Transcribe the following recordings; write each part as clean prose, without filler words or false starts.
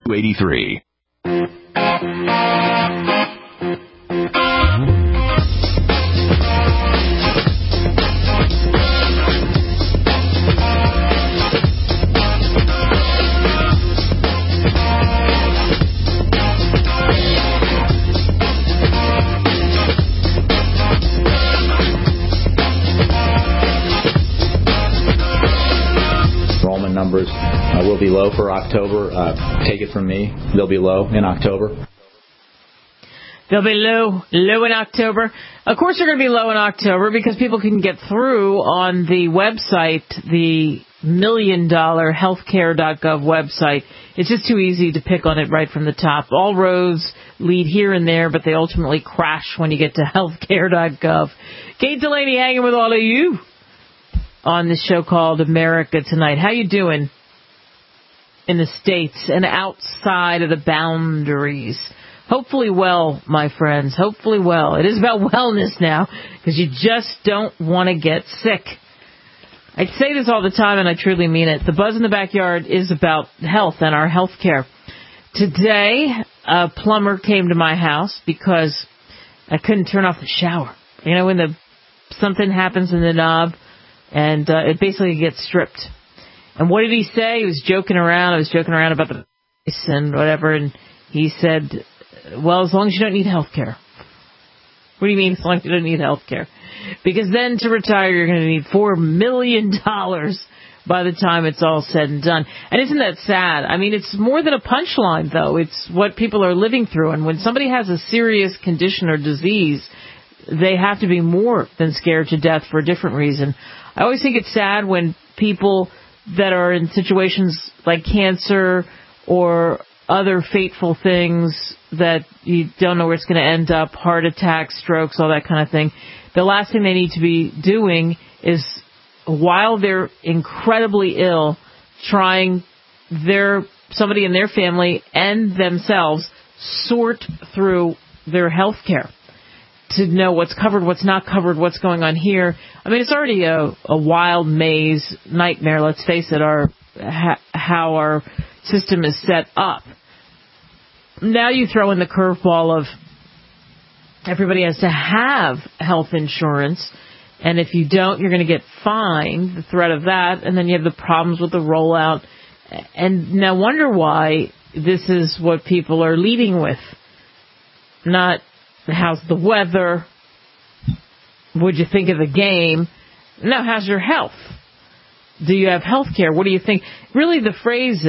83. Enrollment numbers will be low for October. Take it from me, they'll be low in October. They'll be low in October. Of course they're going to be low in October because people can get through on the website, the $1,000,000healthcare.gov website. It's just too easy to pick on it right from the top. All roads lead here and there, but they ultimately crash when you get to healthcare.gov. Kate Delaney hanging with all of you on this show called America Tonight. How you doing in the States and outside of the boundaries? Hopefully well, my friends. Hopefully well. It is about wellness now because you just don't want to get sick. I say this all the time, and I truly mean it. The Buzz in the Backyard is about health and our health care. Today, a plumber came to my house because I couldn't turn off the shower. You know, when something happens in the knob, and it basically gets stripped. And what did he say? He was joking around. I was joking around about the price and whatever, and he said, well, as long as you don't need health care. What do you mean, as long as you don't need health care? Because then to retire, you're going to need $4 million by the time it's all said and done. And isn't that sad? I mean, it's more than a punchline, though. It's what people are living through. And when somebody has a serious condition or disease, they have to be more than scared to death for a different reason. I always think it's sad when people that are in situations like cancer or other fateful things that you don't know where it's going to end up, heart attacks, strokes, all that kind of thing, the last thing they need to be doing is, while they're incredibly ill, trying somebody in their family and themselves sort through their health care to know what's covered, what's not covered, what's going on here. I mean, it's already a wild maze nightmare, let's face it, how our system is set up. Now you throw in the curveball of everybody has to have health insurance, and if you don't, you're going to get fined, the threat of that, and then you have the problems with the rollout. And now wonder why this is what people are leading with. Not how's the weather, what'd you think of the game? No, how's your health? Do you have health care? What do you think? Really, the phrase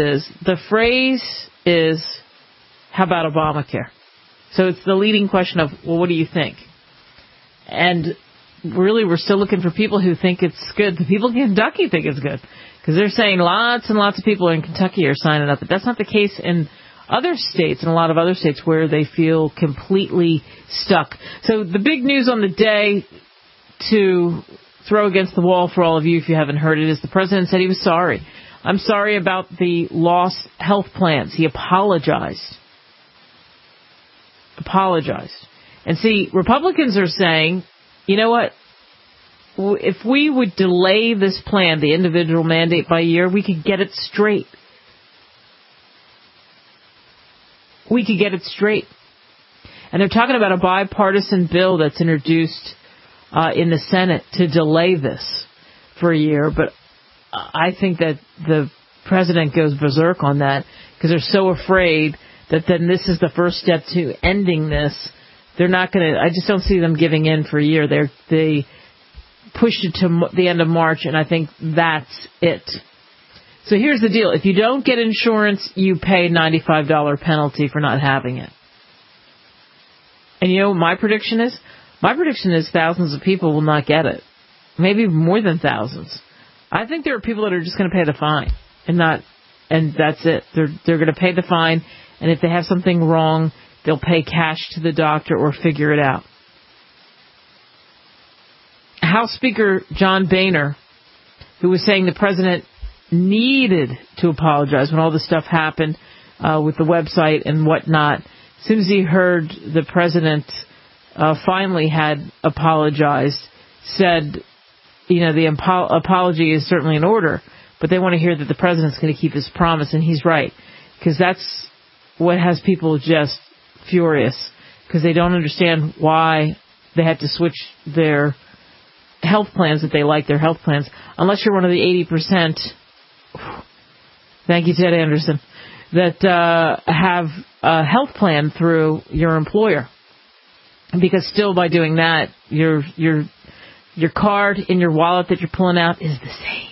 is, how about Obamacare? So it's the leading question of, well, what do you think? And really, we're still looking for people who think it's good. The people in Kentucky think it's good because they're saying lots and lots of people in Kentucky are signing up. But that's not the case in other states, and a lot of other states where they feel completely stuck. So the big news on the day to throw against the wall for all of you, if you haven't heard it, is the president said he was sorry. I'm sorry about the lost health plans. He apologized. And see, Republicans are saying, you know what? If we would delay this plan, the individual mandate by a year, we could get it straight. And they're talking about a bipartisan bill that's introduced in the Senate to delay this for a year. But I think that the president goes berserk on that because they're so afraid that then this is the first step to ending this. They're not going to, I just don't see them giving in for a year. They pushed it to the end of March, and I think that's it. So here's the deal. If you don't get insurance, you pay $95 penalty for not having it. And you know what my prediction is? My prediction is thousands of people will not get it. Maybe more than thousands. I think there are people that are just going to pay the fine and that's it. They're going to pay the fine, and if they have something wrong, they'll pay cash to the doctor or figure it out. House Speaker John Boehner, who was saying the president needed to apologize when all this stuff happened with the website and whatnot, as soon as he heard the president finally had apologized, said, you know, the apology is certainly in order, but they want to hear that the president's going to keep his promise, and he's right, because that's what has people just furious, because they don't understand why they have to switch their health plans, that they like their health plans, unless you're one of the 80%, thank you, Ted Anderson, that have a health plan through your employer. Because still by doing that, your card in your wallet that you're pulling out is the same.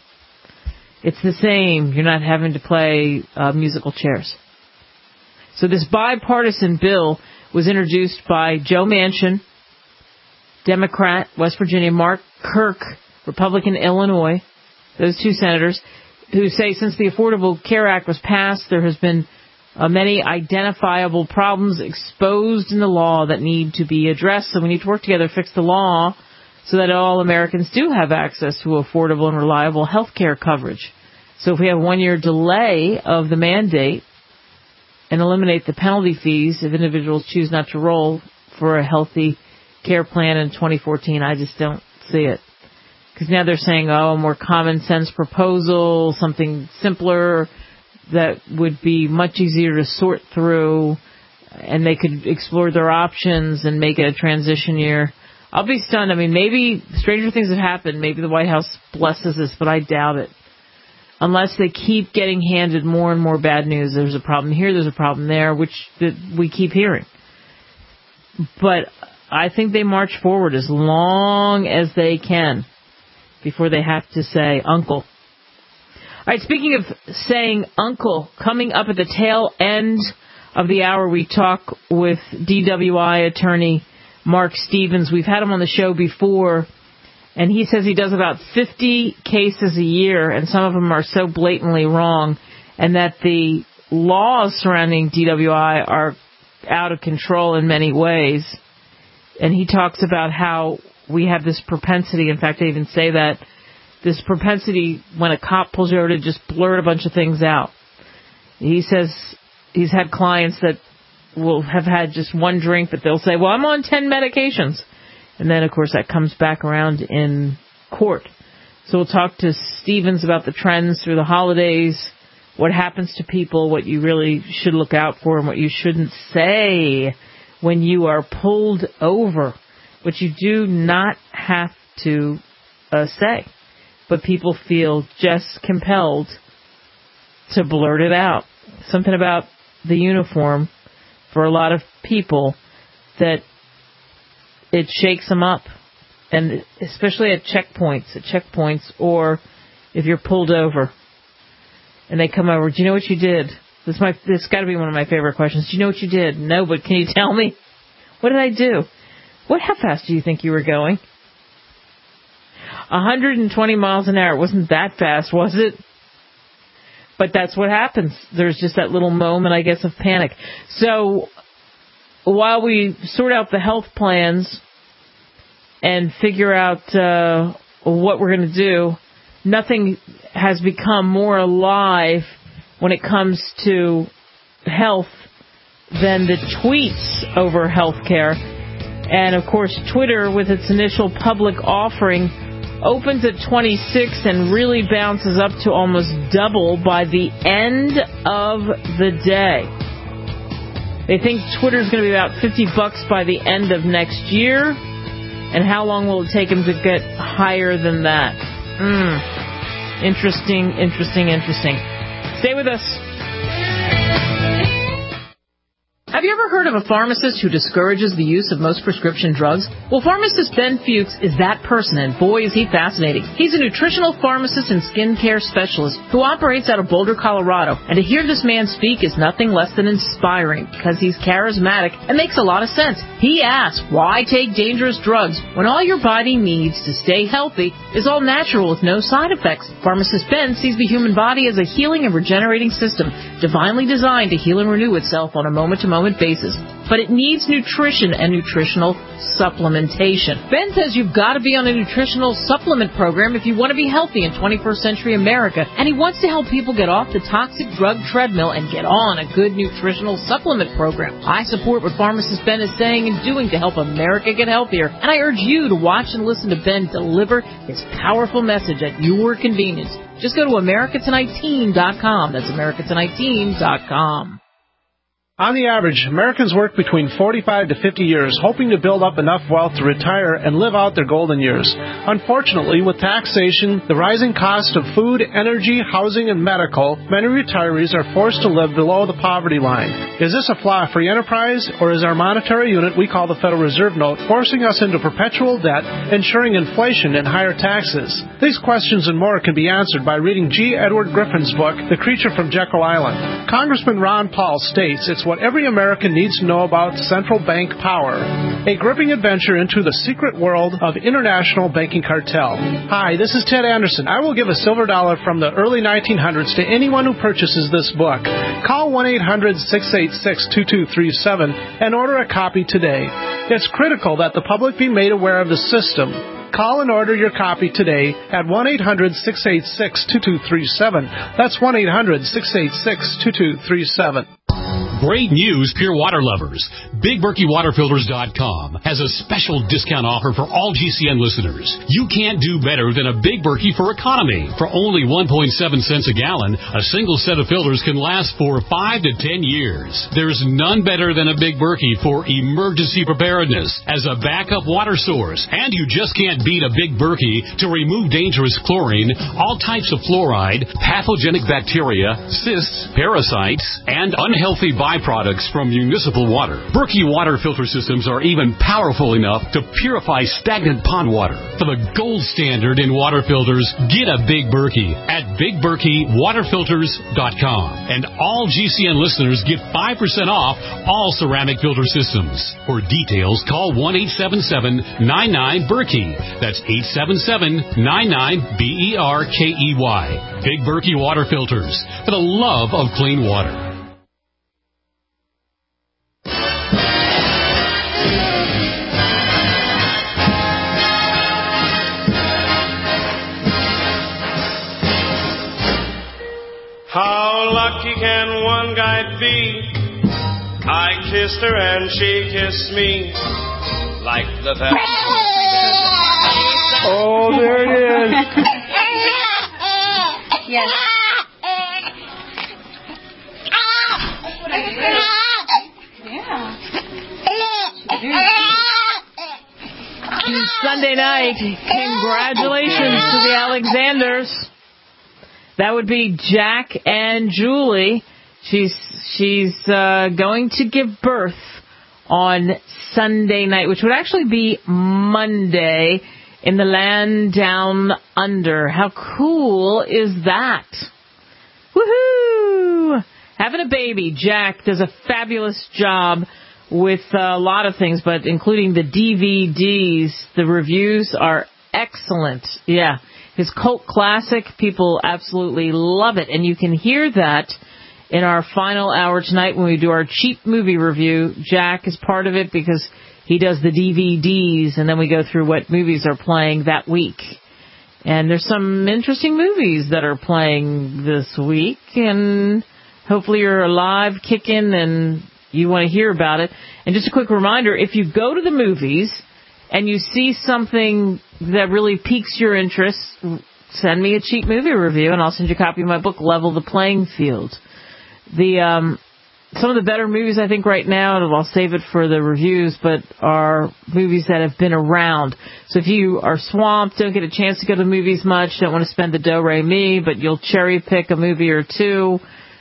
It's the same. You're not having to play musical chairs. So this bipartisan bill was introduced by Joe Manchin, Democrat, West Virginia, Mark Kirk, Republican, Illinois, those two senators, who say since the Affordable Care Act was passed, there has been many identifiable problems exposed in the law that need to be addressed. So we need to work together to fix the law so that all Americans do have access to affordable and reliable health care coverage. So if we have a 1-year delay of the mandate and eliminate the penalty fees if individuals choose not to roll for a healthy care plan in 2014, I just don't see it. Because now they're saying, a more common sense proposal, something simpler that would be much easier to sort through, and they could explore their options and make it a transition year. I'll be stunned. I mean, maybe stranger things have happened. Maybe the White House blesses this, but I doubt it. Unless they keep getting handed more and more bad news. There's a problem here, there's a problem there, which we keep hearing. But I think they march forward as long as they can before they have to say uncle. All right, speaking of saying uncle, coming up at the tail end of the hour, we talk with DWI attorney Mark Stevens. We've had him on the show before, and he says he does about 50 cases a year, and some of them are so blatantly wrong, and that the laws surrounding DWI are out of control in many ways. And he talks about how we have this propensity, in fact, I even say that, this propensity when a cop pulls you over to just blurt a bunch of things out. He says he's had clients that will have had just one drink, but they'll say, well, I'm on 10 medications. And then, of course, that comes back around in court. So we'll talk to Stevens about the trends through the holidays, what happens to people, what you really should look out for, and what you shouldn't say when you are pulled over, which you do not have to say. But people feel just compelled to blurt it out. Something about the uniform for a lot of people that it shakes them up. And especially at checkpoints, or if you're pulled over and they come over, do you know what you did? This got to be one of my favorite questions. Do you know what you did? No, but can you tell me? What did I do? How fast do you think you were going? 120 miles an hour. It wasn't that fast, was it? But that's what happens. There's just that little moment, I guess, of panic. So while we sort out the health plans and figure out what we're going to do, nothing has become more alive when it comes to health than the tweets over health care. And, of course, Twitter, with its initial public offering, opens at 26 and really bounces up to almost double by the end of the day. They think Twitter's going to be about $50 by the end of next year. And how long will it take them to get higher than that? Interesting. Stay with us. Have you ever heard of a pharmacist who discourages the use of most prescription drugs? Well, pharmacist Ben Fuchs is that person, and boy, is he fascinating. He's a nutritional pharmacist and skincare specialist who operates out of Boulder, Colorado. And to hear this man speak is nothing less than inspiring, because he's charismatic and makes a lot of sense. He asks, why take dangerous drugs when all your body needs to stay healthy is all natural with no side effects? Pharmacist Ben sees the human body as a healing and regenerating system, divinely designed to heal and renew itself on a moment-to-moment basis. But it needs nutrition and nutritional supplementation. Ben says you've got to be on a nutritional supplement program if you want to be healthy in 21st century America, and he wants to help people get off the toxic drug treadmill and get on a good nutritional supplement program. I support what pharmacist Ben is saying and doing to help America get healthier, and I urge you to watch and listen to Ben deliver his powerful message at your convenience. Just go to AmericaTonightTeam.com. That's AmericaTonightTeam.com. On the average, Americans work between 45 to 50 years, hoping to build up enough wealth to retire and live out their golden years. Unfortunately, with taxation, the rising cost of food, energy, housing, and medical, many retirees are forced to live below the poverty line. Is this a flaw free enterprise, or is our monetary unit we call the Federal Reserve Note forcing us into perpetual debt, ensuring inflation and higher taxes? These questions and more can be answered by reading G. Edward Griffin's book, The Creature from Jekyll Island. Congressman Ron Paul states it's what every American needs to know about central bank power. A gripping adventure into the secret world of international banking cartel. Hi, this is Ted Anderson. I will give a silver dollar from the early 1900s to anyone who purchases this book. Call 1-800-686-2237 and order a copy today. It's critical that the public be made aware of the system. Call and order your copy today at 1-800-686-2237. That's 1-800-686-2237. Great news, pure water lovers. BigBerkeyWaterFilters.com has a special discount offer for all GCN listeners. You can't do better than a Big Berkey for economy. For only 1.7 cents a gallon, a single set of filters can last for 5 to 10 years. There's none better than a Big Berkey for emergency preparedness as a backup water source. And you just can't beat a Big Berkey to remove dangerous chlorine, all types of fluoride, pathogenic bacteria, cysts, parasites, and unhealthy byproducts from municipal water. Berkey water filter systems are even powerful enough to purify stagnant pond water. For the gold standard in water filters, get a Big Berkey at BigBerkeyWaterFilters.com. And all GCN listeners get 5% off all ceramic filter systems. For details, call 1-877-99-BERKEY. That's 877-99-BERKEY. Big Berkey Water Filters, for the love of clean water. How lucky can one guy be? I kissed her and she kissed me like the best. Oh, there it is. Yes. Sunday night, congratulations to the Alexanders. That would be Jack and Julie. She's going to give birth on Sunday night, which would actually be Monday in the land down under. How cool is that? Woohoo! Having a baby. Jack does a fabulous job with a lot of things, but including the DVDs. The reviews are excellent. Yeah. His cult classic, people absolutely love it. And you can hear that in our final hour tonight when we do our cheap movie review. Jack is part of it because he does the DVDs, and then we go through what movies are playing that week. And there's some interesting movies that are playing this week, and hopefully you're alive, kicking, and you want to hear about it. And just a quick reminder, if you go to the movies and you see something that really piques your interest, send me a cheap movie review, and I'll send you a copy of my book, Level the Playing Field. Some of the better movies, I think, right now, and I'll save it for the reviews, but are movies that have been around. So if you are swamped, don't get a chance to go to the movies much, don't want to spend the do-re-mi, but you'll cherry pick a movie or two,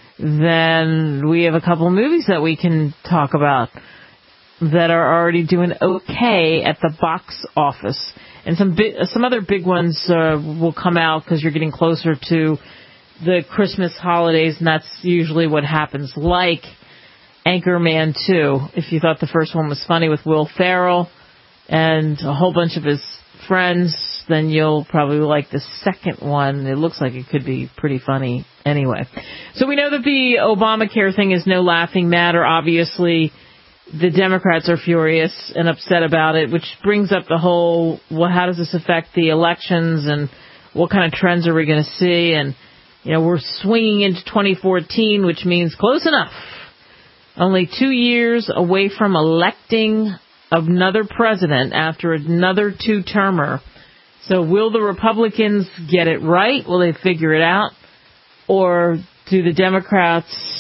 then we have a couple of movies that we can talk about that are already doing okay at the box office. And some other big ones will come out because you're getting closer to the Christmas holidays, and that's usually what happens, like Anchorman 2. If you thought the first one was funny with Will Ferrell and a whole bunch of his friends, then you'll probably like the second one. It looks like it could be pretty funny anyway. So we know that the Obamacare thing is no laughing matter. Obviously, the Democrats are furious and upset about it, which brings up the whole, well, how does this affect the elections and what kind of trends are we going to see? And, you know, we're swinging into 2014, which means close enough. Only 2 years away from electing another president after another two-termer. So will the Republicans get it right? Will they figure it out? Or do the Democrats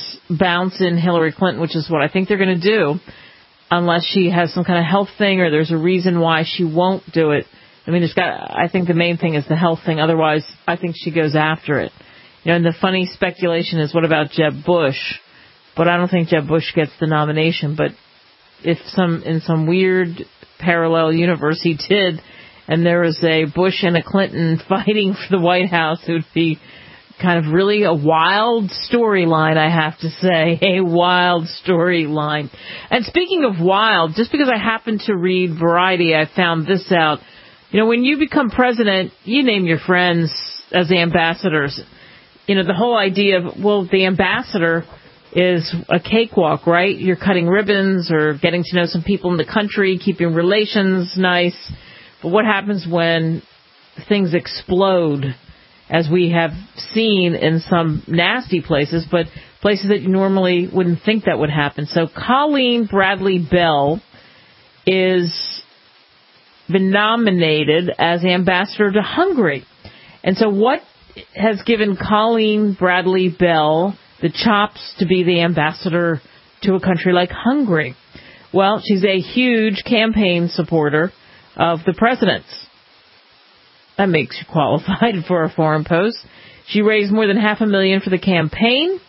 bounce in Hillary Clinton, which is what I think they're going to do, unless she has some kind of health thing or there's a reason why she won't do it. I mean, I think the main thing is the health thing. Otherwise, I think she goes after it. And the funny speculation is, what about Jeb Bush? But I don't think Jeb Bush gets the nomination. But if in some weird parallel universe he did, and there was a Bush and a Clinton fighting for the White House, it would be kind of really a wild storyline, I have to say. A wild storyline. And speaking of wild, just because I happened to read Variety, I found this out. When you become president, you name your friends as the ambassadors. The whole idea of, the ambassador is a cakewalk, right? You're cutting ribbons or getting to know some people in the country, keeping relations nice. But what happens when things explode, as we have seen in some nasty places, but places that you normally wouldn't think that would happen? So Colleen Bradley Bell is been nominated as ambassador to Hungary. And so what has given Colleen Bradley Bell the chops to be the ambassador to a country like Hungary? Well, she's a huge campaign supporter of the president's. That makes you qualified for a foreign post. She raised more than $500,000 for the campaign.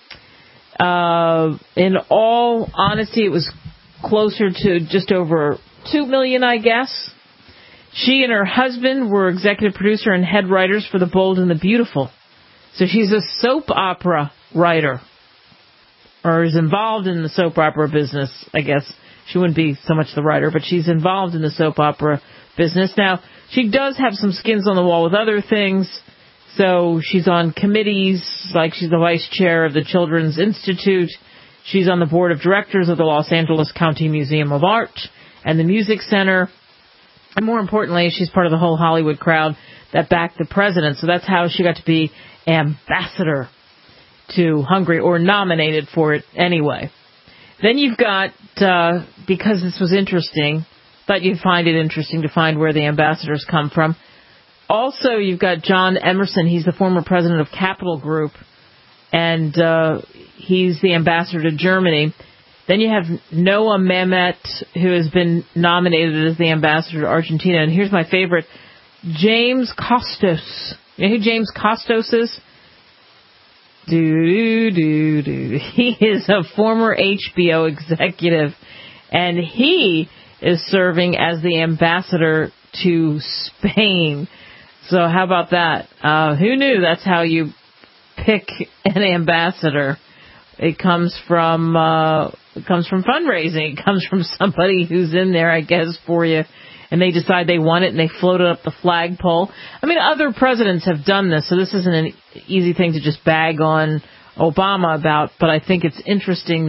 In all honesty, it was closer to just over $2 million, I guess. She and her husband were executive producer and head writers for The Bold and the Beautiful. So she's a soap opera writer, or is involved in the soap opera business, I guess. She wouldn't be so much the writer, but she's involved in the soap opera business. Now, she does have some skins on the wall with other things. So she's on committees, like she's the vice chair of the Children's Institute. She's on the board of directors of the Los Angeles County Museum of Art and the Music Center. And more importantly, she's part of the whole Hollywood crowd that backed the president. So that's how she got to be ambassador to Hungary, or nominated for it anyway. Then you've got, because this was interesting, thought you'd find it interesting to find where the ambassadors come from. Also, you've got John Emerson. He's the former president of Capital Group, and he's the ambassador to Germany. Then you have Noah Mehmet, who has been nominated as the ambassador to Argentina. And here's my favorite, James Costos. You know who James Costos is? He is a former HBO executive, and he is serving as the ambassador to Spain. So how about that? Who knew that's how you pick an ambassador? It comes from fundraising. It comes from somebody who's in there, I guess, for you, and they decide they want it, and they float it up the flagpole. I mean, other presidents have done this, so this isn't an easy thing to just bag on Obama about, but I think it's interesting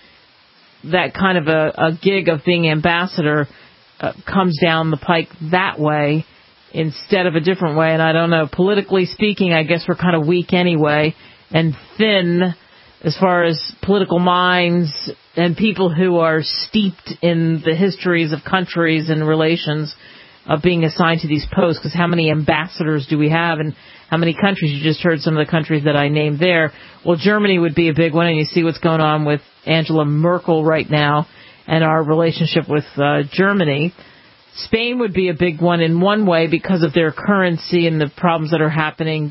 that kind of a gig of being ambassador comes down the pike that way instead of a different way. And I don't know, politically speaking, I guess we're kind of weak anyway and thin as far as political minds and people who are steeped in the histories of countries and relations of being assigned to these posts, because how many ambassadors do we have, and how many countries? You just heard some of the countries that I named there. Well, Germany would be a big one, and you see what's going on with Angela Merkel right now and our relationship with Germany. Spain would be a big one in one way because of their currency and the problems that are happening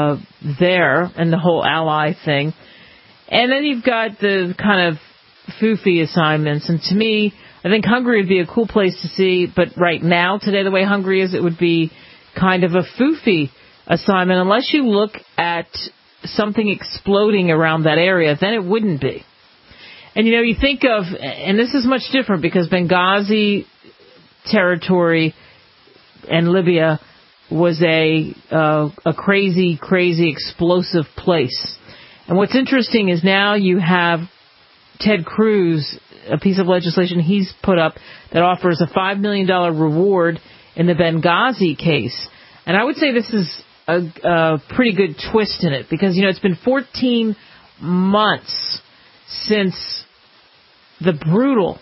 there and the whole ally thing. And then you've got the kind of foofy assignments. And to me, I think Hungary would be a cool place to see. But right now, today, the way Hungary is, it would be kind of a foofy assignment. Unless you look at something exploding around that area, then it wouldn't be. And, you know, you think of, and this is much different because Benghazi territory and Libya was a crazy, crazy, explosive place. And what's interesting is now you have Ted Cruz, a piece of legislation he's put up that offers a $5 million reward in the Benghazi case. And I would say this is a pretty good twist in it because, you know, it's been 14 months since the brutal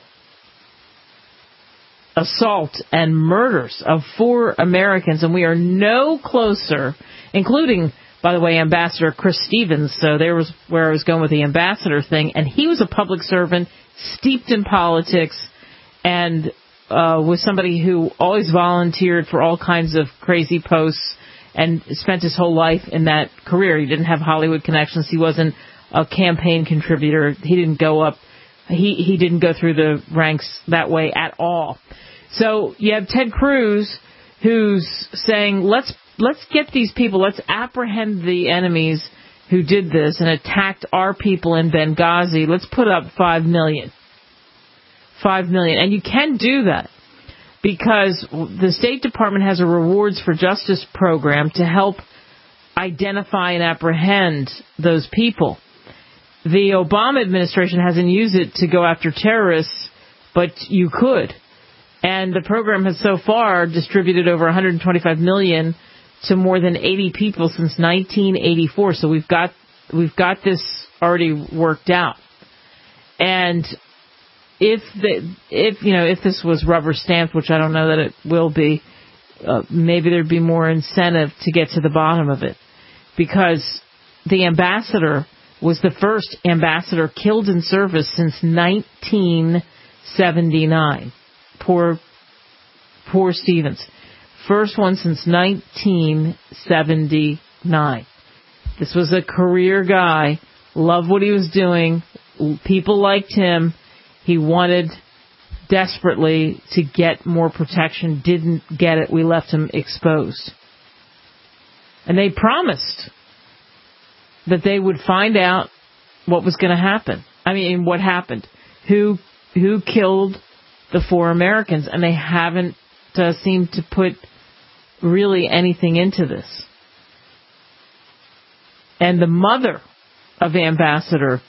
assault and murders of 4 Americans, and we are no closer, including by the way, Ambassador Chris Stevens. So there was where I was going with the ambassador thing. And he was a public servant, steeped in politics, and was somebody who always volunteered for all kinds of crazy posts and spent his whole life in that career. He didn't have Hollywood connections. He wasn't a campaign contributor. He didn't go up. He didn't go through the ranks that way at all. So you have Ted Cruz, who's saying, let's get these people, let's apprehend the enemies who did this and attacked our people in Benghazi. Let's put up $5 million. $5 million. And you can do that because the State Department has a Rewards for Justice program to help identify and apprehend those people. The Obama administration hasn't used it to go after terrorists, but you could. And the program has so far distributed over $125 million to more than 80 people since 1984. So we've got this already worked out. And if this was rubber stamped, which I don't know that it will be, maybe there'd be more incentive to get to the bottom of it, because the ambassador was the first ambassador killed in service since 1979. Poor Stevens. First one since 1979. This was a career guy. Loved what he was doing. People liked him. He wanted desperately to get more protection. Didn't get it. We left him exposed. And they promised that they would find out what was going to happen. I mean, what happened. Who killed the 4 Americans, and they haven't seemed to put really anything into this. And the mother of the ambassador,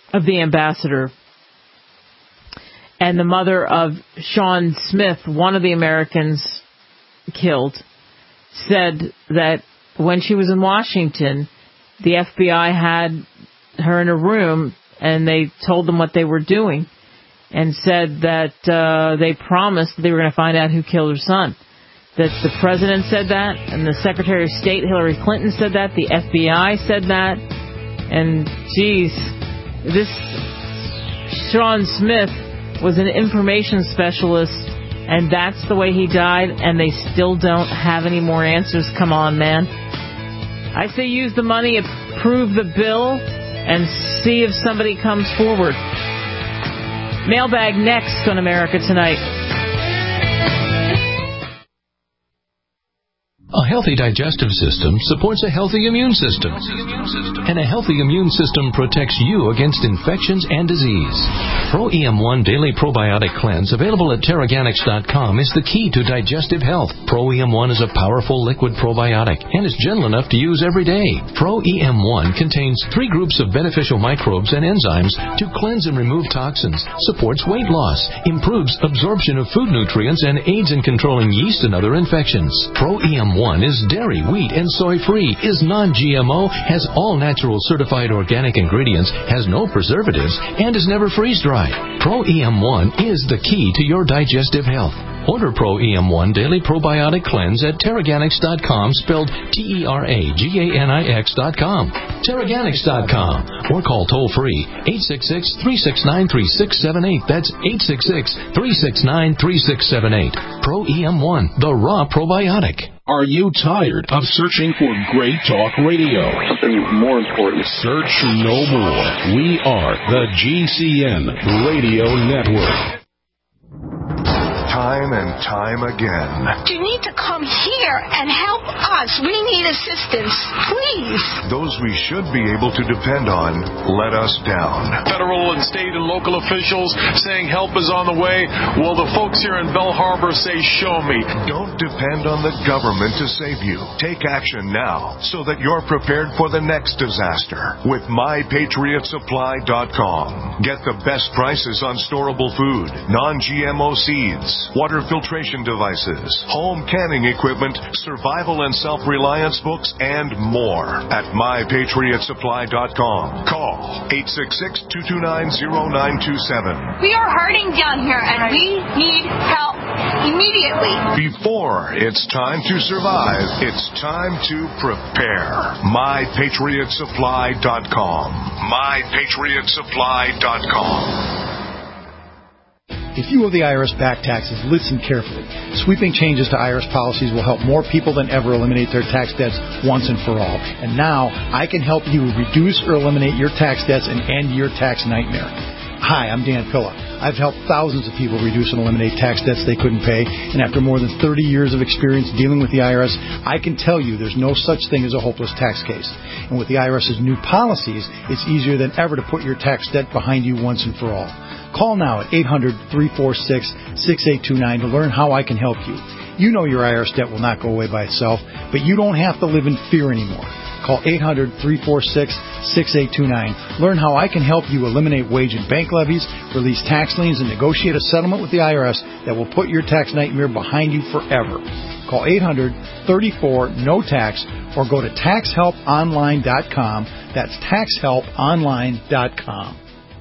and the mother of Sean Smith, one of the Americans killed, said that when she was in Washington, the FBI had her in a room and they told them what they were doing, and said that they promised they were going to find out who killed her son. That the president said that, and the Secretary of State, Hillary Clinton, said that, the FBI said that, and geez, this Sean Smith was an information specialist, and that's the way he died, and they still don't have any more answers. Come on, man. I say use the money, approve the bill, and see if somebody comes forward. Mailbag next on America Tonight. A healthy digestive system supports a healthy immune system. And a healthy immune system protects you against infections and disease. Pro EM1 Daily Probiotic Cleanse, available at Teraganix.com, is the key to digestive health. Pro EM1 is a powerful liquid probiotic and is gentle enough to use every day. Pro EM1 contains 3 groups of beneficial microbes and enzymes to cleanse and remove toxins, supports weight loss, improves absorption of food nutrients, and aids in controlling yeast and other infections. Pro EM1 is dairy, wheat, and soy-free, is non-GMO, has all natural certified organic ingredients, has no preservatives, and is never freeze-dried. Pro EM1 is the key to your digestive health. Order Pro EM1 Daily Probiotic Cleanse at Teraganix.com, spelled Teraganix.com. Teraganix.com. Or call toll-free 866-369-3678. That's 866-369-3678. Pro EM1, the raw probiotic. Are you tired of searching for great talk radio? Something more important. Search no more. We are the GCN Radio Network. Time and time again. You need to come here and help us. We need assistance, please. Those we should be able to depend on let us down. Federal and state and local officials saying help is on the way. Well, the folks here in Belle Harbor say, show me. Don't depend on the government to save you. Take action now so that you're prepared for the next disaster with MyPatriotSupply.com. Get the best prices on storable food, non-GMO seeds, water filtration devices, home canning equipment, survival and self-reliance books, and more at MyPatriotSupply.com. Call 866-229-0927. We are hurting down here, and we need help immediately. Before it's time to survive, it's time to prepare. MyPatriotSupply.com. MyPatriotSupply.com. If you owe the IRS back taxes, listen carefully. Sweeping changes to IRS policies will help more people than ever eliminate their tax debts once and for all. And now, I can help you reduce or eliminate your tax debts and end your tax nightmare. Hi, I'm Dan Pilla. I've helped thousands of people reduce and eliminate tax debts they couldn't pay, and after more than 30 years of experience dealing with the IRS, I can tell you there's no such thing as a hopeless tax case. And with the IRS's new policies, it's easier than ever to put your tax debt behind you once and for all. Call now at 800-346-6829 to learn how I can help you. You know your IRS debt will not go away by itself, but you don't have to live in fear anymore. Call 800-346-6829. Learn how I can help you eliminate wage and bank levies, release tax liens, and negotiate a settlement with the IRS that will put your tax nightmare behind you forever. Call 800-34-NO-TAX or go to TaxHelpOnline.com. That's TaxHelpOnline.com.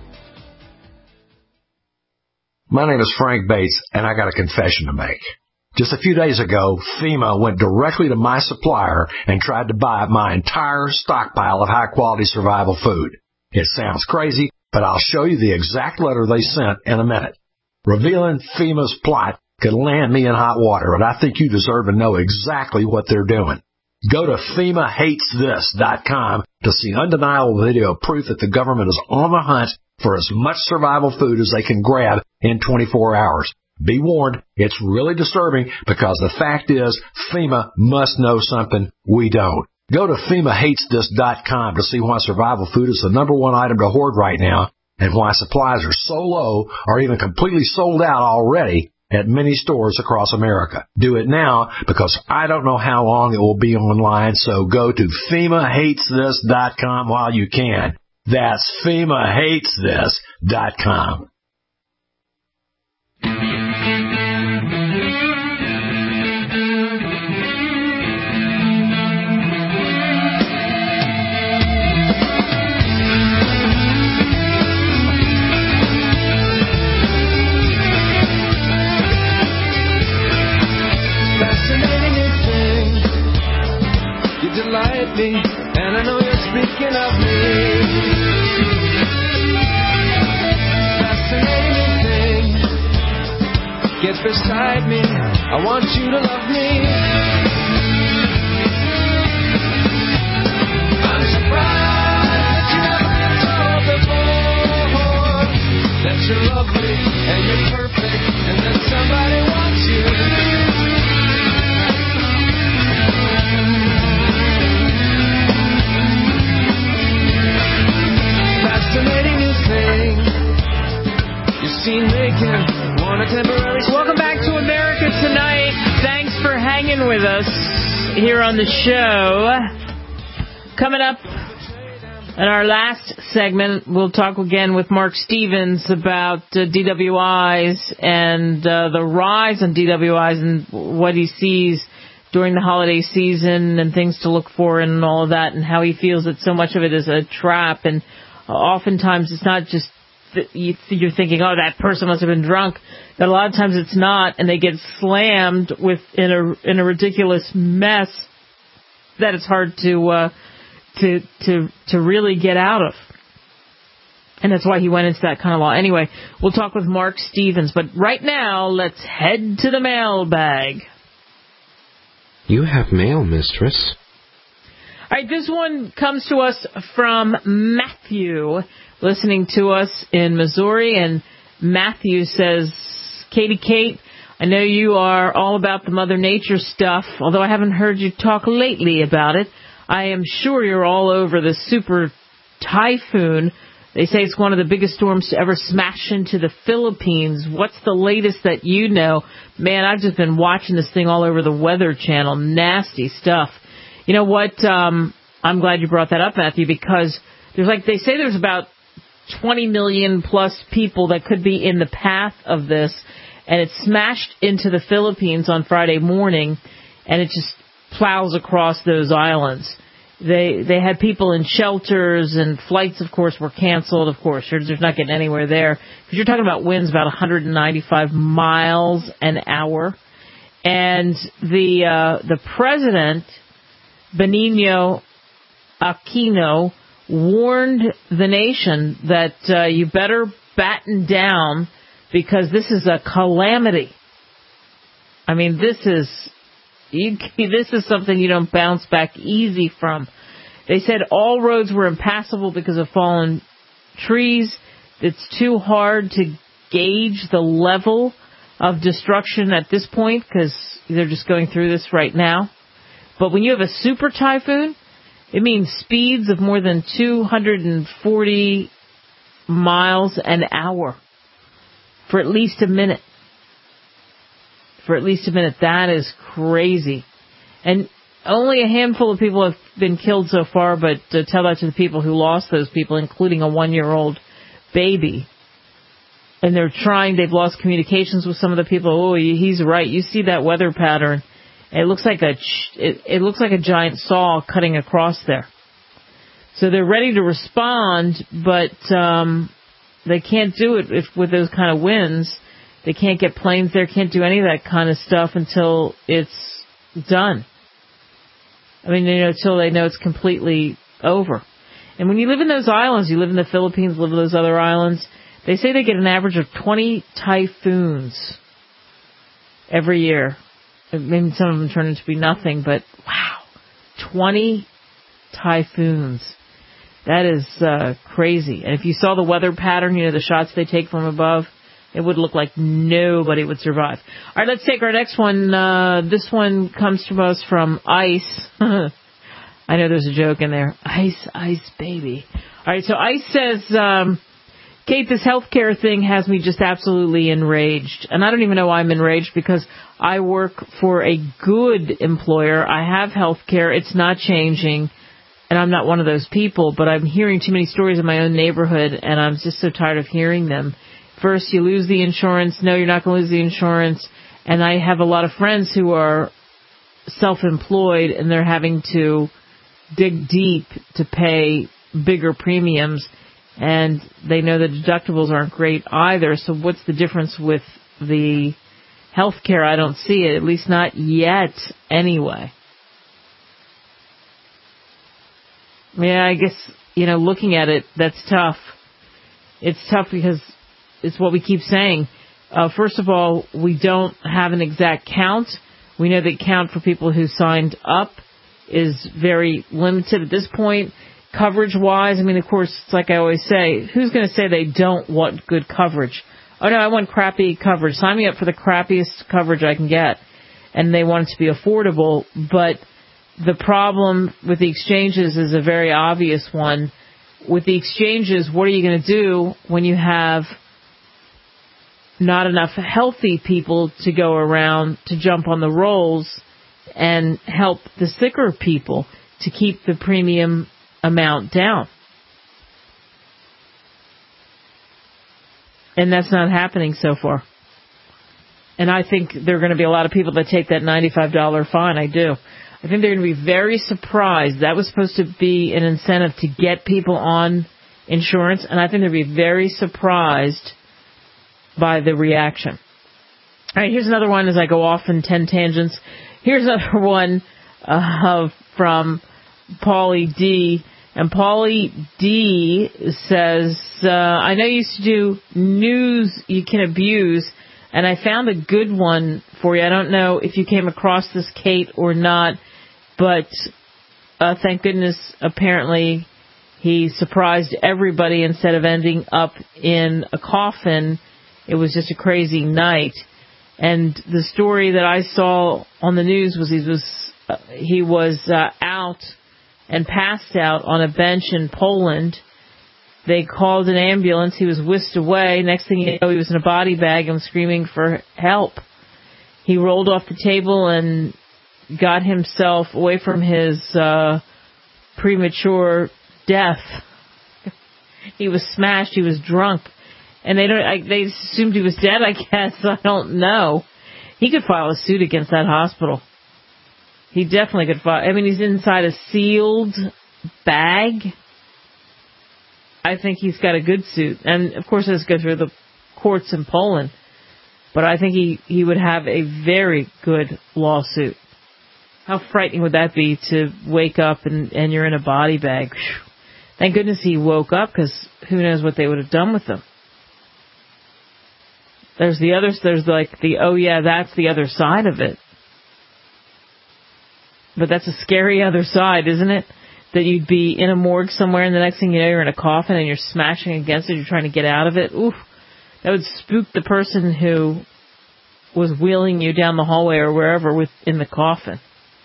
My name is Frank Bates, and I got a confession to make. Just a few days ago, FEMA went directly to my supplier and tried to buy my entire stockpile of high-quality survival food. It sounds crazy, but I'll show you the exact letter they sent in a minute. Revealing FEMA's plot could land me in hot water, and I think you deserve to know exactly what they're doing. Go to FEMAHatesThis.com to see undeniable video proof that the government is on the hunt for as much survival food as they can grab in 24 hours. Be warned, it's really disturbing because the fact is FEMA must know something we don't. Go to FEMAHatesThis.com to see why survival food is the number one item to hoard right now and why supplies are so low or even completely sold out already at many stores across America. Do it now because I don't know how long it will be online, so go to FEMAHatesThis.com while you can. That's FEMAHatesThis.com. Delight me, and I know you're speaking of me. Fascinating thing, get beside me, I want you to love me. I'm surprised that you never been told before that you're lovely and you're perfect and that somebody wants you. Fascinating new thing you've seen making want a temporary. Welcome back to America Tonight. Thanks for hanging with us here on the show. Coming up in our last segment, we'll talk again with Mark Stevens about DWIs and the rise in DWIs and what he sees during the holiday season and things to look for and all of that, and how he feels that so much of it is a trap. And oftentimes it's not just that you're thinking, oh, that person must have been drunk. But a lot of times it's not, and they get slammed in a ridiculous mess that it's hard to really get out of. And that's why he went into that kind of law. Anyway, we'll talk with Mark Stevens. But right now, let's head to the mailbag. You have mail, mistress. All right, this one comes to us from Matthew, listening to us in Missouri. And Matthew says, Katie Kate, I know you are all about the Mother Nature stuff, although I haven't heard you talk lately about it. I am sure you're all over the super typhoon. They say it's one of the biggest storms to ever smash into the Philippines. What's the latest that you know? Man, I've just been watching this thing all over the Weather Channel. Nasty stuff. You know what? I'm glad you brought that up, Matthew, because they say there's about 20 million plus people that could be in the path of this. and it smashed into the Philippines on Friday morning, and it just plows across those islands. They had people in shelters, and flights, of course, were canceled. Of course, there's not getting anywhere there, because you're talking about winds about 195 miles an hour. And the president, Benigno Aquino, warned the nation that you better batten down, because this is a calamity. I mean, this is something you don't bounce back easy from. They said all roads were impassable because of fallen trees. It's too hard to gauge the level of destruction at this point, because they're just going through this right now. But when you have a super typhoon, it means speeds of more than 240 miles an hour for at least a minute. That is crazy. And only a handful of people have been killed so far, but tell that to the people who lost those people, including a 1-year-old baby. And they've lost communications with some of the people. Oh, he's right. You see that weather pattern. It looks like a giant saw cutting across there. So they're ready to respond, but they can't do it with those kind of winds. They can't get planes there, can't do any of that kind of stuff until it's done. I mean, until they know it's completely over. And when you live in those islands, you live in the Philippines, live in those other islands, they say they get an average of 20 typhoons every year. Maybe some of them turn into be nothing, but wow, 20 typhoons. That is crazy. And if you saw the weather pattern, the shots they take from above, it would look like nobody would survive. All right, let's take our next one. This one comes from us from Ice. I know there's a joke in there. Ice, baby. All right, so Ice says, Kate, this healthcare thing has me just absolutely enraged. And I don't even know why I'm enraged, because I work for a good employer. I have healthcare. It's not changing. And I'm not one of those people, but I'm hearing too many stories in my own neighborhood, and I'm just so tired of hearing them. First, you lose the insurance. No, you're not going to lose the insurance. And I have a lot of friends who are self-employed, and they're having to dig deep to pay bigger premiums. And they know the deductibles aren't great either. So what's the difference with the health care? I don't see it, at least not yet anyway. Yeah, I guess, looking at it, that's tough. It's tough because it's what we keep saying. First of all, we don't have an exact count. We know the count for people who signed up is very limited at this point. Coverage-wise, of course, it's like I always say, who's going to say they don't want good coverage? Oh, no, I want crappy coverage. Sign me up for the crappiest coverage I can get. And they want it to be affordable, but the problem with the exchanges is a very obvious one. With the exchanges, what are you going to do when you have not enough healthy people to go around to jump on the rolls and help the sicker people to keep the premium amount down? And that's not happening so far. And I think there are going to be a lot of people that take that $95 fine. I do. I think they're going to be very surprised. That was supposed to be an incentive to get people on insurance, and I think they'll be very surprised by the reaction. All right, here's another one as I go off in 10 tangents. Here's another one from Paulie D. And Paulie D says, I know you used to do news you can abuse, and I found a good one for you. I don't know if you came across this, Kate, or not, but thank goodness, apparently, he surprised everybody instead of ending up in a coffin. It was just a crazy night. And the story that I saw on the news was he was out and passed out on a bench in Poland. They called an ambulance. He was whisked away. Next thing you know, he was in a body bag and screaming for help. He rolled off the table and got himself away from his premature death. He was smashed. He was drunk. And they assumed he was dead, I guess. I don't know. He could file a suit against that hospital. He definitely could file. I mean, he's inside a sealed bag. I think he's got a good suit. And, of course, it has to go through the courts in Poland. But I think he would have a very good lawsuit. How frightening would that be to wake up and you're in a body bag? Whew. Thank goodness he woke up, because who knows what they would have done with him. There's like oh yeah, that's the other side of it. But that's a scary other side, isn't it? That you'd be in a morgue somewhere and the next thing you know you're in a coffin and you're smashing against it, you're trying to get out of it. Oof. That would spook the person who was wheeling you down the hallway or wherever in the coffin.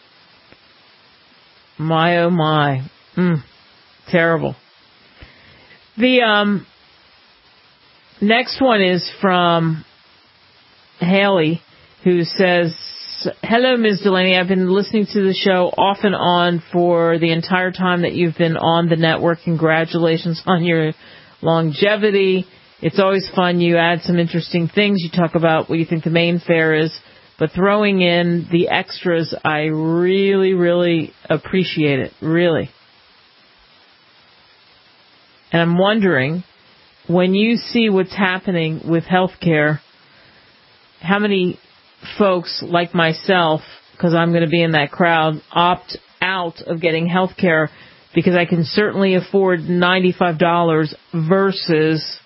My oh my. Terrible. The next one is from Haley, who says, "Hello, Ms. Delaney. I've been listening to the show off and on for the entire time that you've been on the network. Congratulations on your longevity. It's always fun. You add some interesting things. You talk about what you think the main fare is, but throwing in the extras, I really, really appreciate it. Really. And I'm wondering, when you see what's happening with healthcare, how many folks like myself, because I'm going to be in that crowd, opt out of getting healthcare because I can certainly afford $95 versus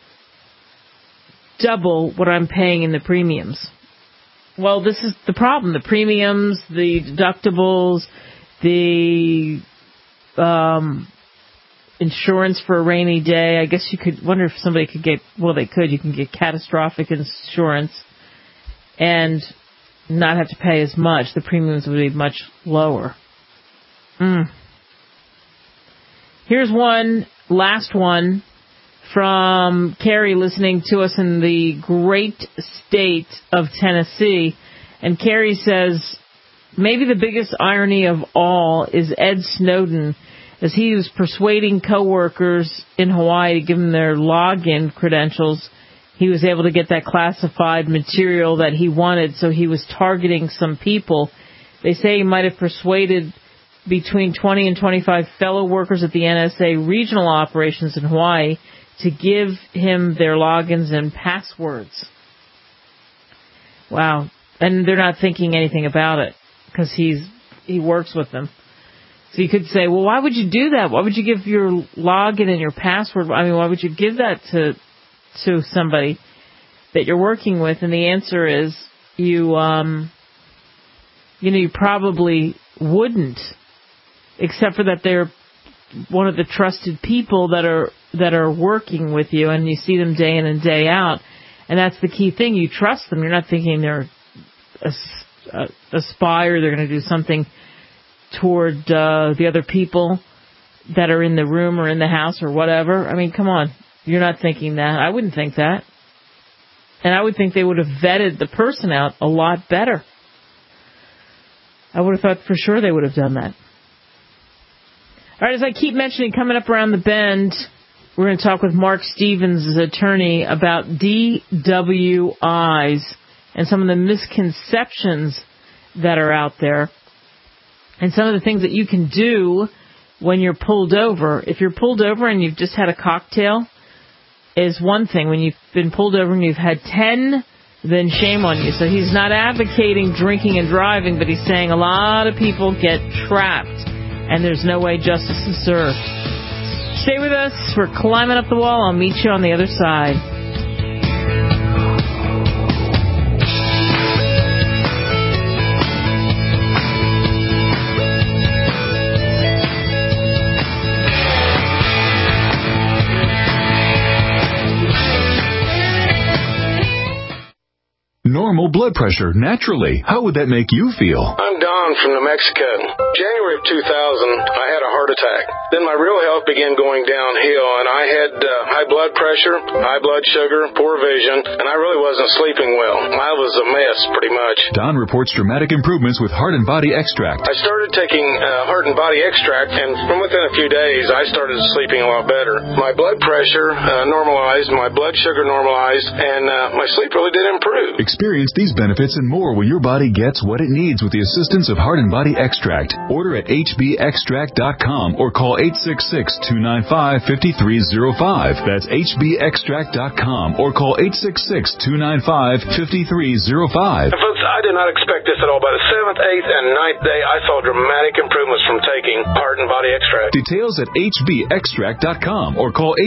double what I'm paying in the premiums. Well, this is the problem. The premiums, the deductibles, the insurance for a rainy day. I guess you could wonder if somebody could get, well, they could. You can get catastrophic insurance and not have to pay as much. The premiums would be much lower. Here's one, last one, from Carrie, listening to us in the great state of Tennessee. And Carrie says, maybe the biggest irony of all is Ed Snowden, as he was persuading coworkers in Hawaii to give him their login credentials. He was able to get that classified material that he wanted, so he was targeting some people. They say he might have persuaded between 20 and 25 fellow workers at the NSA regional operations in Hawaii to give him their logins and passwords. Wow. And they're not thinking anything about it because he works with them. So you could say, well, why would you do that? Why would you give your login and your password? I mean, why would you give that to somebody that you're working with? And the answer is you probably wouldn't, except for that they're one of the trusted people that are working with you, and you see them day in and day out. And that's the key thing. You trust them. You're not thinking they're a spy or they're going to do something toward the other people that are in the room or in the house or whatever. I mean, come on. You're not thinking that. I wouldn't think that. And I would think they would have vetted the person out a lot better. I would have thought for sure they would have done that. All right, as I keep mentioning, coming up around the bend, we're going to talk with Mark Stevens, his attorney, about DWIs and some of the misconceptions that are out there and some of the things that you can do when you're pulled over. If you're pulled over and you've just had a cocktail is one thing. When you've been pulled over and you've had 10, then shame on you. So he's not advocating drinking and driving, but he's saying a lot of people get trapped and there's no way justice is served. Stay with us. We're climbing up the wall. I'll meet you on the other side. normal blood pressure naturally. How would that make you feel? I'm Don from New Mexico. January of 2000, I had a heart attack. Then my real health began going downhill, and I had high blood pressure, high blood sugar, poor vision, and I really wasn't sleeping well. I was a mess, pretty much. Don reports dramatic improvements with Heart and Body Extract. I started taking Heart and Body Extract, and from within a few days, I started sleeping a lot better. My blood pressure normalized, my blood sugar normalized, and my sleep really did improve. Experience these benefits and more when your body gets what it needs with the assistance of Heart and Body Extract. Order at hbextract.com or call 866-295-5305. That's hbextract.com or call 866-295-5305. Folks, I did not expect this at all. By the 7th, 8th, and 9th day, I saw dramatic improvements from taking Heart and Body Extract. Details at hbextract.com or call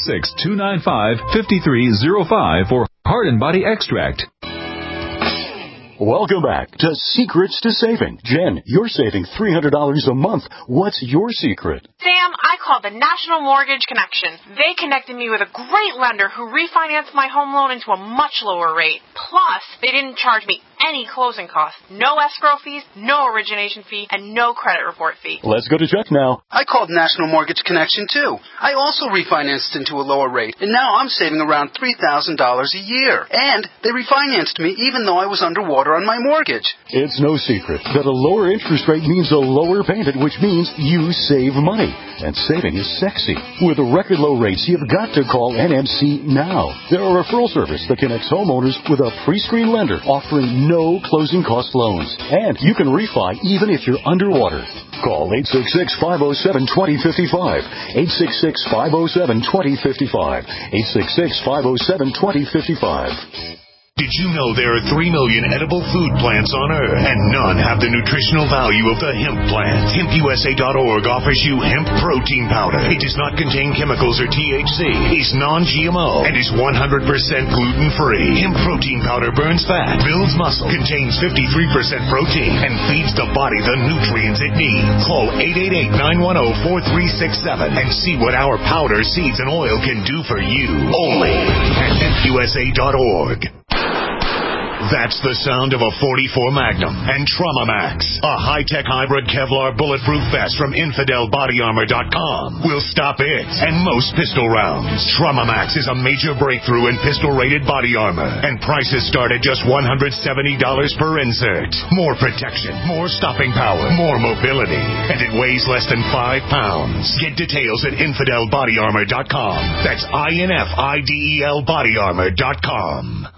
866-295-5305 for Heart and Body Extract. Welcome back to Secrets to Saving. Jen, you're saving $300 a month. What's your secret? Sam, I called the National Mortgage Connection. They connected me with a great lender who refinanced my home loan into a much lower rate. Plus, they didn't charge me any closing costs. No escrow fees, no origination fee, and no credit report fee. Let's go to Jeff now. I called National Mortgage Connection, too. I also refinanced into a lower rate, and now I'm saving around $3,000 a year. And they refinanced me even though I was underwater on my mortgage. It's no secret that a lower interest rate means a lower payment, which means you save money. And saving is sexy. With the record low rates, you've got to call NMC now. They're a referral service that connects homeowners with a pre-screened lender offering no closing cost loans. And you can refi even if you're underwater. Call 866-507-2055. 866-507-2055. 866-507-2055. Did you know there are 3 million edible food plants on Earth, and none have the nutritional value of the hemp plant? HempUSA.org offers you hemp protein powder. It does not contain chemicals or THC, is non-GMO, and is 100% gluten-free. Hemp protein powder burns fat, builds muscle, contains 53% protein, and feeds the body the nutrients it needs. Call 888-910-4367 and see what our powder, seeds, and oil can do for you. Only at HempUSA.org. That's the sound of a .44 Magnum and Trauma Max, a high-tech hybrid Kevlar bulletproof vest from InfidelBodyArmor.com. Will stop it and most pistol rounds. Trauma Max is a major breakthrough in pistol-rated body armor, and prices start at just $170 per insert. More protection, more stopping power, more mobility, and it weighs less than 5 pounds. Get details at InfidelBodyArmor.com. That's INFIDEL BodyArmor.com.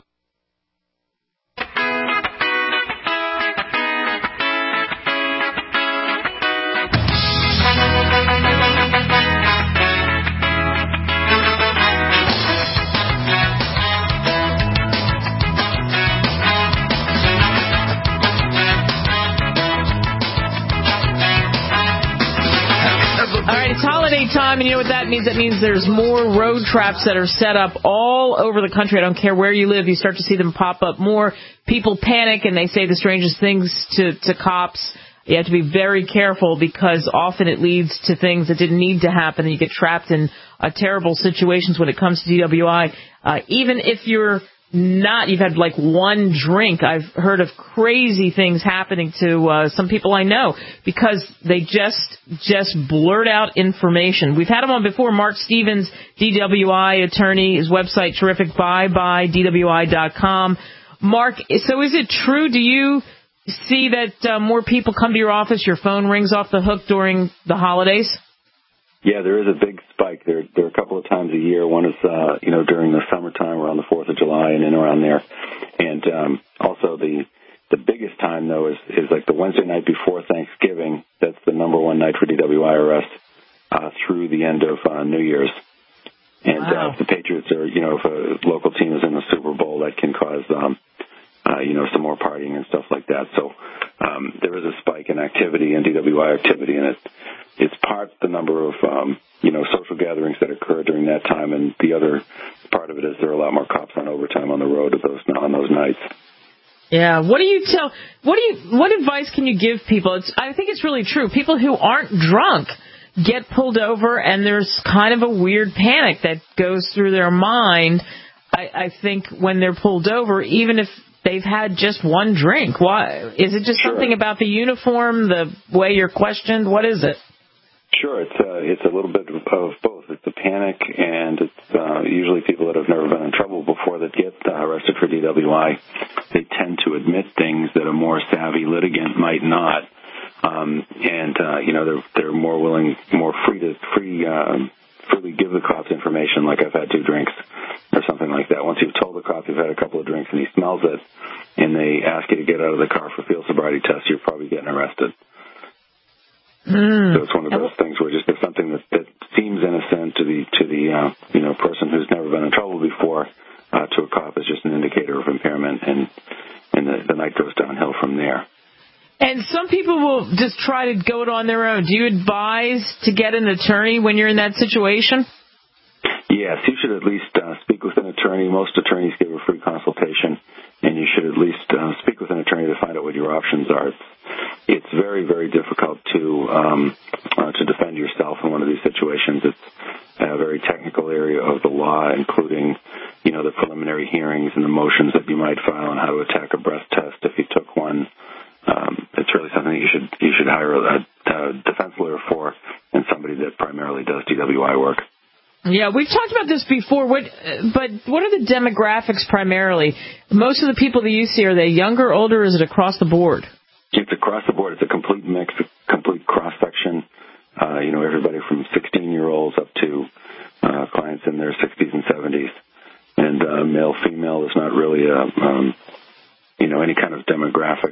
It's holiday time, and you know what that means? That means there's more road traps that are set up all over the country. I don't care where you live. You start to see them pop up more. People panic, and they say the strangest things to cops. You have to be very careful because often it leads to things that didn't need to happen, and you get trapped in terrible situations when it comes to DWI. Even if you've had like one drink. I've heard of crazy things happening to some people I know because they just blurt out information. We've had him on before. Mark Stevens, DWI attorney, his website terrific, buyBuyDWI.com. Mark, so is it true? Do you see that more people come to your office, your phone rings off the hook during the holidays? Yeah, there is a big spike. There are a couple of times a year. One is, during the summertime around the 4th of July and in around there. And also the biggest time, though, is like the Wednesday night before Thanksgiving. That's the number one night for DWI arrests through the end of New Year's. And if the Patriots are, if a local team is in the Super Bowl, that can cause, some more partying and stuff like that. So there is a spike in activity, in DWI activity, and it's part the number of, social gatherings that occur during that time, and the other part of it is there are a lot more cops on overtime on the road on those nights. Yeah. What advice can you give people? I think it's really true. People who aren't drunk get pulled over, and there's kind of a weird panic that goes through their mind. I think when they're pulled over, even if they've had just one drink. Why? Is it just something about the uniform, the way you're questioned? What is it? Sure, it's a little bit of both. It's a panic, and it's usually people that have never been in trouble before that get arrested for DWI. They tend to admit things that a more savvy litigant might not, they're more willing, more freely give the cops information. Like, I've had 2 drinks or something like that. Once you've told the cop you've had a couple of drinks and he smells it, and they ask you to get out of the car for field sobriety tests, you're probably getting arrested. So it's one of those things where just there's something that seems innocent to the person who's never been in trouble before, to a cop is just an indicator of impairment, and the night goes downhill from there. And some people will just try to go it on their own. Do you advise to get an attorney when you're in that situation? Yes, you should at least speak with an attorney. Most attorneys give a free consultation, and you should at least speak with an attorney to find out what your options are. It's very, very difficult to defend yourself in one of these situations. It's a very technical area of the law, including, the preliminary hearings and the motions that you might file on how to attack a breath test if you took one. It's really something that you should hire a defense lawyer for, and somebody that primarily does DWI work. Yeah, we've talked about this before, but what are the demographics primarily? Most of the people that you see, are they younger, older, or is it across the board? It's across the board. It's a complete mix, a complete cross-section. Everybody from 16-year-olds up to clients in their 60s and 70s. And male-female is not really any kind of demographic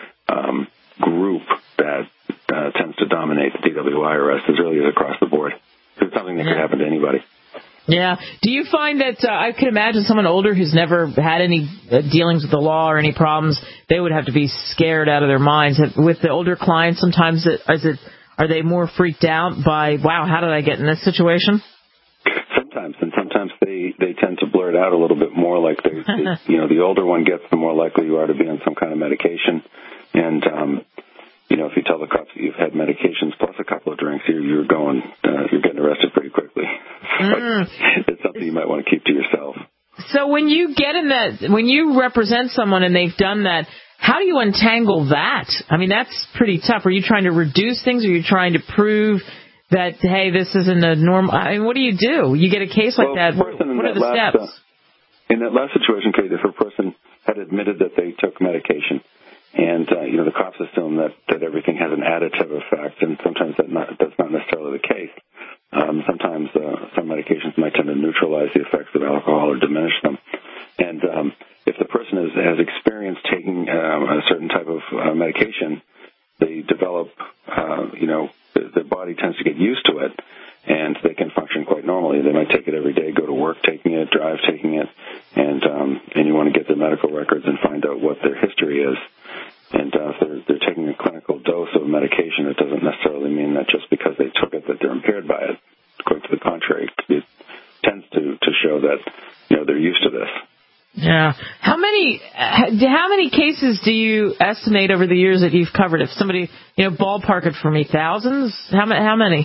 group that tends to dominate the DWI arrest. It really is across the board. It's something that could happen to anybody. Yeah. Do you find that I could imagine someone older who's never had any dealings with the law or any problems, they would have to be scared out of their minds. With the older clients, sometimes are they more freaked out by, wow, how did I get in this situation? Sometimes, and sometimes they tend to blurt out a little bit more. Like the older one gets, the more likely you are to be on some kind of medication. And if you tell the cops that you've had medications plus a couple of drinks, you're getting arrested pretty quickly. It's something you might want to keep to yourself. So when you represent someone and they've done that, how do you untangle that? I mean, that's pretty tough. Are you trying to reduce things? Or are you trying to prove that, hey, this isn't a normal? I mean, what do? You get a case like that. What are the steps? In that last situation, Kate, if a person had admitted that they took medication, and the cops assume that everything has an additive effect, and sometimes that's not necessarily the case. Sometimes some medications might tend to neutralize the effects of alcohol or diminish them. And if the person has experienced taking a certain type of medication, they develop, their body tends to get used to it, and they can function quite normally. They might take it every day, go to work taking it, drive taking it, and you want to get their medical records and find out what their history is. And if they're taking a clinical dose of medication, it doesn't necessarily mean that just because they took it that they're impaired by it. Quite to the contrary, it tends to show that they're used to this. Yeah. How many cases do you estimate over the years that you've covered? If somebody, ballpark it for me, thousands? How many?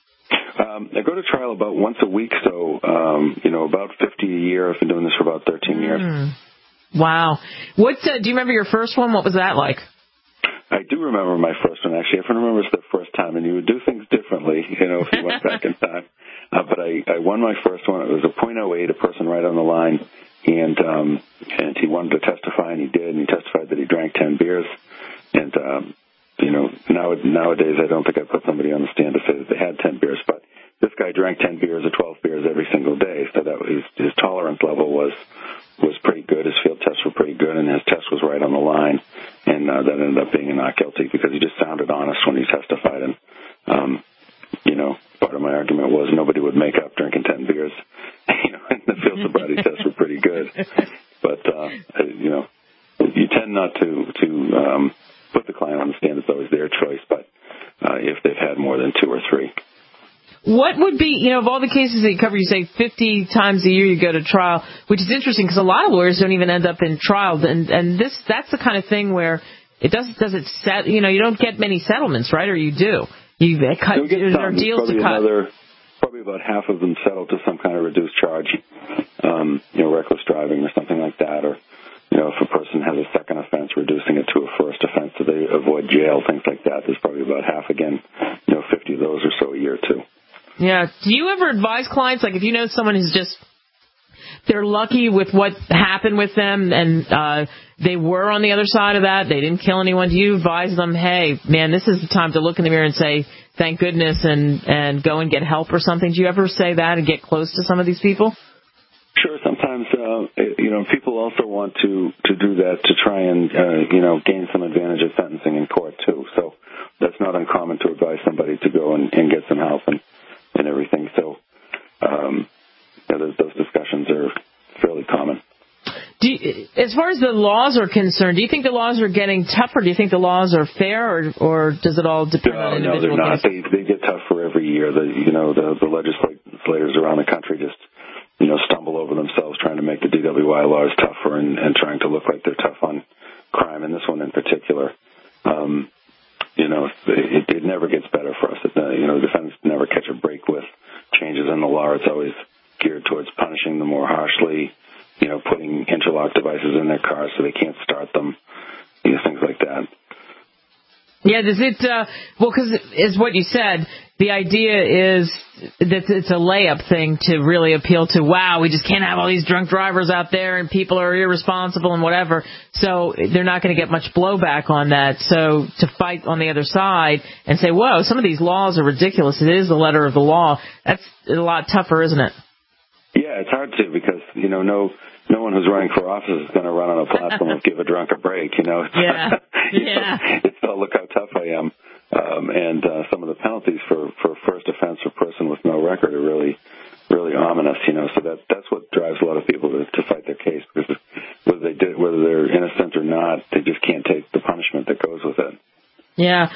I go to trial about once a week, so about 50 a year. I've been doing this for about 13 years. Wow. What do you remember your first one? What was that like? I do remember my first one, actually. Everyone remembers their first time, and you would do things differently, if you went back in time. But I won my first one. It was a .08, a person right on the line, and he wanted to testify, and he did, and he testified that he drank 10 beers. And, nowadays I don't think I'd put somebody on the stand to say that they had 10 beers, but this guy drank 10 beers or 12 beers every single day, so that his tolerance level was pretty good. His field tests were pretty good, and his test was right on the line. And that ended up being a not guilty because he just sounded honest when he testified. And, part of my argument was nobody would make up drinking 10 beers. And the field sobriety tests were pretty good. But, you tend not to put the client on the stand. It's always their choice. But if they've had more than 2 or 3. What would be, of all the cases that you cover, you say 50 times a year you go to trial, which is interesting because a lot of lawyers don't even end up in trial. And that's the kind of thing where you don't get many settlements, right? Or you do. There are deals to cut. Probably about half of them settle to some kind of reduced charge, reckless driving or something like that. Or, if a person has a jail, things like that. There's probably about half again, 50 of those or so a year too. Yeah. Do you ever advise clients, like if you know someone who's just, they're lucky with what happened with them and they were on the other side of that, they didn't kill anyone, do you advise them, hey, man, this is the time to look in the mirror and say, thank goodness, and go and get help or something? Do you ever say that and get close to some of these people? Sure. Sometimes, people also want to do that to try and, gain some advantage of sentencing in court too. So that's not uncommon to advise somebody to go and get some help and everything. So, those discussions are fairly common. As far as the laws are concerned, do you think the laws are getting tougher? Do you think the laws are fair, or does it all depend on individual cases? No, they're not. They get tougher every year. The legislators around the country just, stumble over themselves trying to make the DWI laws tougher and trying to look like they're tough on crime, and this one in particular. It never gets better for us. The defendants never catch a break with changes in the law. It's always geared towards punishing them more harshly, putting interlock devices in their cars so they can't start them, things like that. Yeah, does it, because is what you said, the idea is that it's a layup thing to really appeal to, wow, we just can't have all these drunk drivers out there and people are irresponsible and whatever. So they're not going to get much blowback on that. So to fight on the other side and say, whoa, some of these laws are ridiculous. It is the letter of the law. That's a lot tougher, isn't it? Yeah, it's hard to because, no one who's running for office is going to run on a platform of give a drunk a break, Yeah. It's all, look how tough I am. And some of the penalties for first offense or person with no record are really, really ominous, So that's what drives a lot of people to fight their case because whether they're innocent or not, they just can't take the punishment that goes with it. Yeah.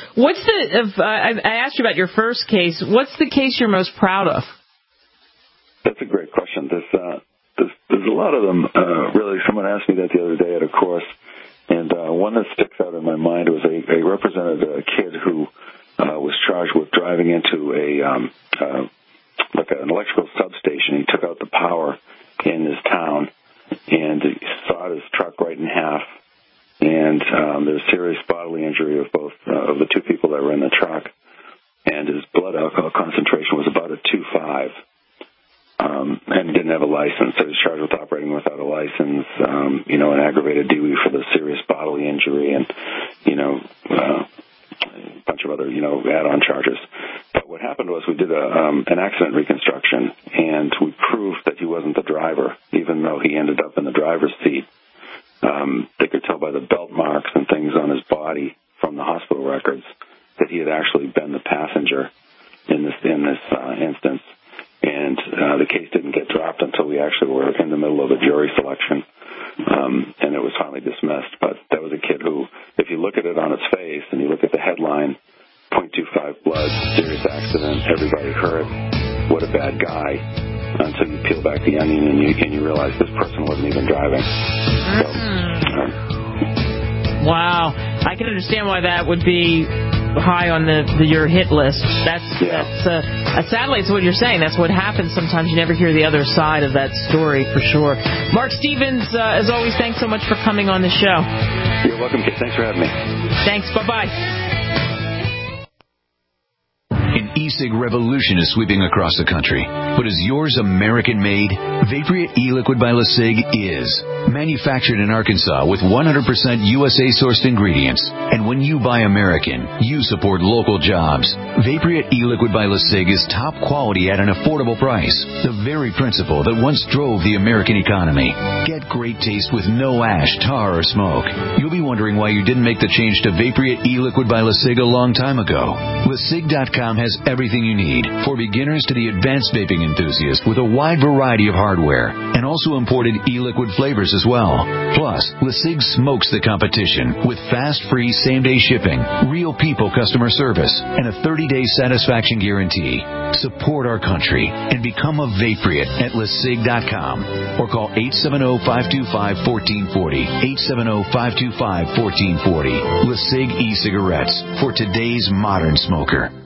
I asked you about your first case. What's the case you're most proud of? That's a great question. There's a lot of them, really. Someone asked me that the other day at a course, and one that sticks out in my mind was I represented a kid who was charged with driving into an electrical substation. He took out the power in his town, and he sawed his truck right in half, and there was serious bodily injury of both of the two people that were in the truck, and his blood alcohol concentration was about a 2.5. And he didn't have a license, so he was charged with operating without a license, an aggravated DUI for the serious bodily injury and, a bunch of other, add-on charges. But what happened was we did an accident reconstruction, and we proved that he wasn't the driver, even though he ended up in the driver's seat. They could tell by the belt marks and things on his body from the hospital records that he had actually been the passenger in this instance. And the case didn't get dropped until we actually were in the middle of a jury selection, and it was finally dismissed. But that was a kid who, if you look at it on its face and you look at the headline, 0.25 blood, serious accident, everybody hurt, what a bad guy, until you peel back the onion and you realize this person wasn't even driving. Wow. I can understand why that would be high on your hit list. That's sadly, it's what you're saying. That's what happens sometimes. You never hear the other side of that story, for sure. Mark Stevens, as always, thanks so much for coming on the show. You're welcome, Kate. Thanks for having me. Thanks. Bye-bye. An e-cig revolution is sweeping across the country. But is yours American-made? Vaporeate e-liquid by LeSig is. Manufactured in Arkansas with 100% USA-sourced ingredients. And when you buy American, you support local jobs. Vaporeate e-liquid by LeSig is top quality at an affordable price. The very principle that once drove the American economy. Get great taste with no ash, tar, or smoke. You'll be wondering why you didn't make the change to Vaporeate e-liquid by LeSig a long time ago. LeSig.com has everything you need, for beginners to the advanced vaping enthusiast, with a wide variety of hardware, and also imported e-liquid flavors as well. Plus, LeSig smokes the competition with fast, free, same-day shipping, real people customer service, and a 30-day satisfaction guarantee. Support our country and become a Vaporeate at LeSig.com, or call 870-525-1440, 870-525-1440. LeSig e-cigarettes for today's modern smoker.